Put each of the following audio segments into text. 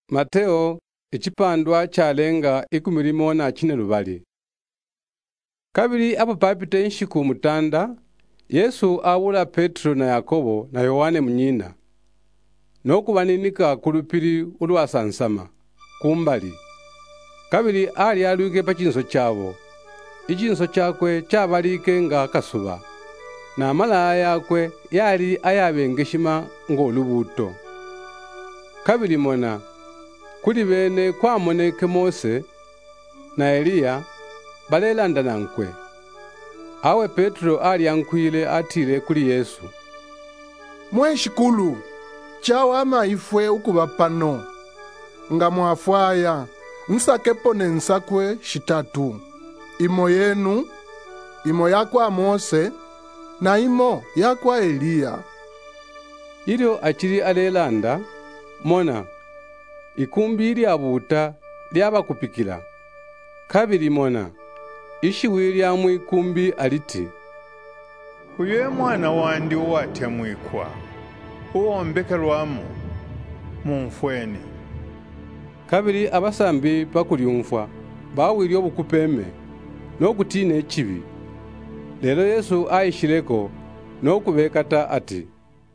Mateo echipandwa chalenga 14 kabili apo papita nshiku mutanda Yesu awula Petro na Yakobo na Yohane munyina nokubaninika kulupili ulwasansama kumbali kabili ali alwike pachinso chabo ichinso chakwe chabalike nga kasuba na amalaya yakwe yali ayabengeshima ng'olubuto kabili mona kuli bene kwamoneke Mose na Eliya balelandana nkwe awe Petro ali ankwile atile kuli Yesu. Mweshikulu chawama ifwe ukuba pano nga mwafwaya nsakepo nensakwe shitatu, imo yenu, imo yakwa Mose na imo yakwa Eliya. Ilyo achili alelanda mona ikumbi lyabuta lyabakupikila kabili mona ishiwi lya mwikumbi aliti uye mwana wandi watemwikwa uwombekelwamu mumfweni kabili abasambi bakulyumfwa bawilya obukupeme n'okutina echibi lelo Yesu ayishileko n'okubekata ati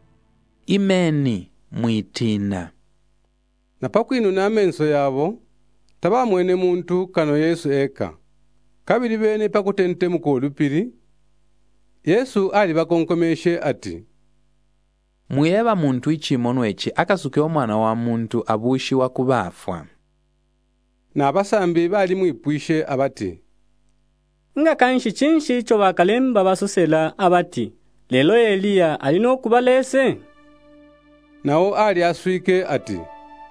imeni mwitina na pakwinuna amenso yabo tabamwene muntu kano Yesu eka kabili bene pakutentemuka olupili Yesu ali bakonkomeshe ati muyeba muntu ichimono echi akasuke omwana wa muntu abushiwa kubafwa na abasambi bali mwipwishe abati nga kanshi chinshi icho bakalemba basusela abati lelo Eliya alino kubalese nao ali aswike ati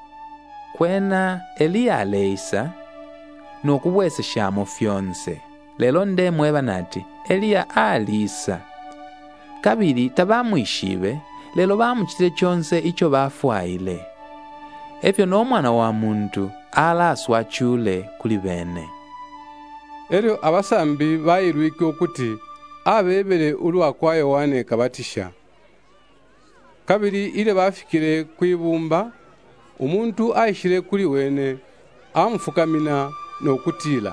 kwena Eliya aleisa nokubwese shamo fyonse lelo nde mweba nati Eliya alisa kabili tabamwishibe lelo bamuchitire chonse icho bafwaile efyo n'omwana wa muntu alaswa chule kuli bene elyo abasambi bayilwike okuti abebele ulwa kwa Yohane kabatisha kabili ile bafikile kwibumba umuntu ayishile kuli wene amfukamina n'okutila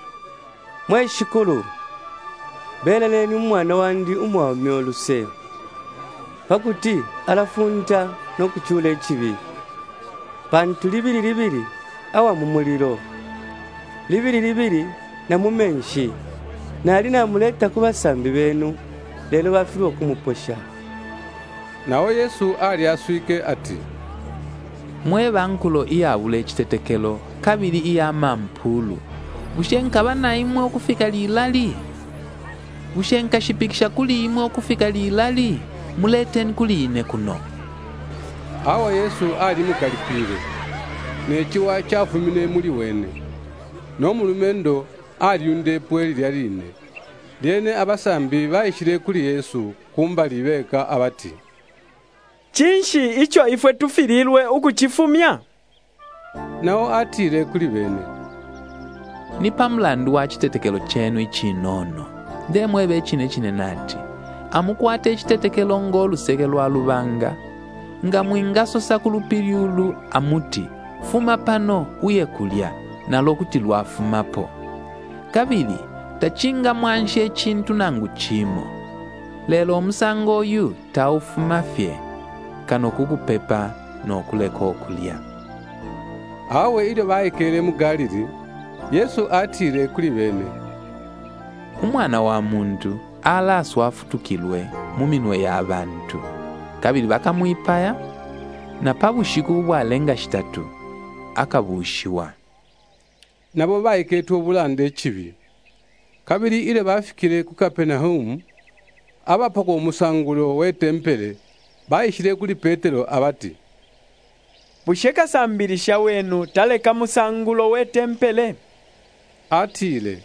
mweshikulu beleleni umwana wandi umwami oluse pakuti alafunta n'okuchula echibi bantu libili awa mumuliro libili na mumenshi nali namuleta kubasambi benu lelo bafirwa kumuposha nawo Yesu ali aswike ati mweba nkulo iyabula echitetekelo kabili iyama mpulu bushenka bana imwe okufika lilali bushenka shipikisha kuli imwe okufika lilali muleteni kuli ine kuno awa Yesu ali mukalipile nechiwa chafumine muli wene n'omulumendo ali yundepwe lyaline lyene abasambi bayishile kuli Yesu kumbali beka abati chinshi icho ifwe tufililwe ukuchifumya nao atile kuli bene ni pamlandu wa chitetekelo chenu ichinono nde mwebe chine nati amukwate echitetekelo ng'oluseke lwa lubanga nga mwingaso sakulupili ulu amuti fuma pano uye kulya nalo kuti lwafumapo kabili tachinga mwanshe echintu nangu chimo lelo omusango oyu taufumafye kano kukupepa n'okuleka okulya awe ile bayekele mu Galili Yesu atile kuli bene umwana wa muntu alaswa afutukilwe muminwe y'abantu kabili bakamwipaya na pabushiku bwalenga shitatu akabushiwa nabo bayeketwa obulande echibi kabili ile bafikile ku Kapenaumu abapako omusangulo w'etempele bayishile kuli Petero abati busheka sambilisha wenu taleka musangulo w'etempele atile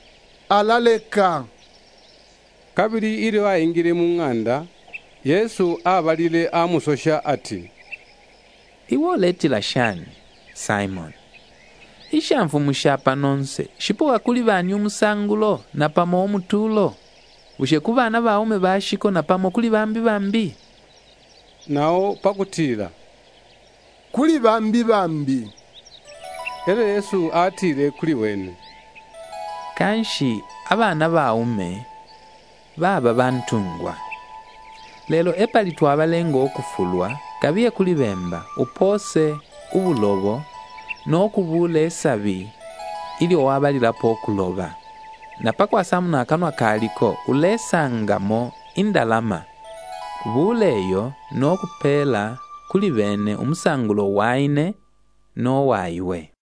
Alaleka kabili ile wayingile mu ng'anda Yesu abalile amusosha ati iwo letila shani Simon ishamfu mushapa nonse shipoka kuli bani umusangulo na pamo omutulo bushe kubana baume bashiko na pamo kuli bambi nao pakutila kuli bambi. Ero Yesu atile kuli wene. Kanshi abana baume baba bantungwa. Lelo epali twabalenga okufulwa kabiye kuli bemba upose ubulobo n'okubula esabi ili owabalilapo okuloba. Napakwasamu n'akanwa kaliko ulesangamo indalama. Buleyo n'okupela kuli bene umusangulo waine n'owaiwe.